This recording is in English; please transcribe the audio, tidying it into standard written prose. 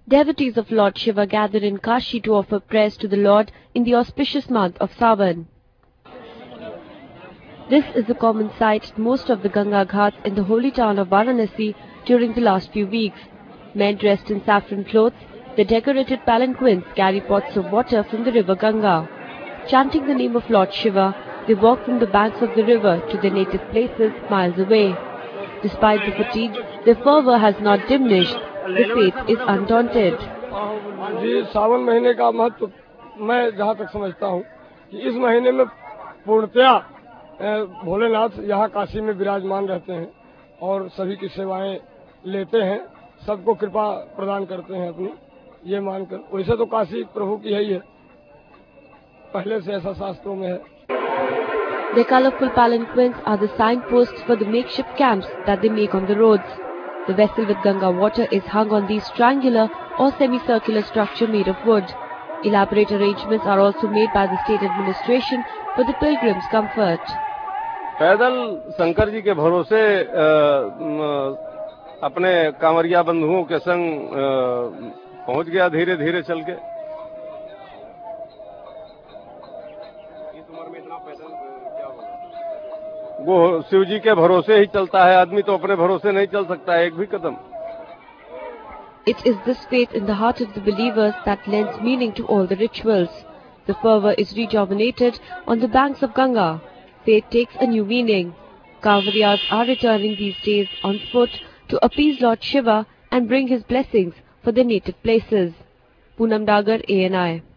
Devotees of Lord Shiva gather in Kashi to offer prayers to the Lord in the auspicious month of Sawan. This is a common sight at most of the Ganga Ghats in the holy town of Varanasi during the last few weeks. Men dressed in saffron clothes, the decorated palanquins carry pots of water from the river Ganga. Chanting the name of Lord Shiva, they walk from the banks of the river to their native places miles away. Despite the fatigue, their fervour has not diminished. The faith is undaunted. जी सावन महीने का महत्व मैं जहाँ तक समझता हूँ कि इस महीने में पूर्णतया भोलेनाथ यहाँ काशी में विराजमान रहते हैं और सभी की सेवाएं लेते हैं, सबको कृपा प्रदान करते हैं अपनी, ये मानकर। वैसे तो काशी प्रभु की है ही है, पहले से ऐसा शास्त्रों में है। The colorful palanquins are the signposts for the makeshift camps that they make on the roads. The vessel with Ganga water is hung on these triangular or semicircular structure made of wood. Elaborate arrangements are also made by the state administration for the pilgrims' comfort. पैदल शंकर जी के भरोसे अपने कांवरिया बंधुओं के संग पहुंच गया धीरे धीरे चल के। वो शिव जी के भरोसे ही चलता है, आदमी तो अपने भरोसे नहीं चल सकता है एक भी कदम। It is this faith in the heart of the believers that lends meaning to all the rituals. The fervour is rejuvenated on the banks of Ganga. Faith takes a new meaning. Kavariyas are returning these days on foot to appease Lord Shiva and bring his blessings for their native places. Poonam Dagar, ANI.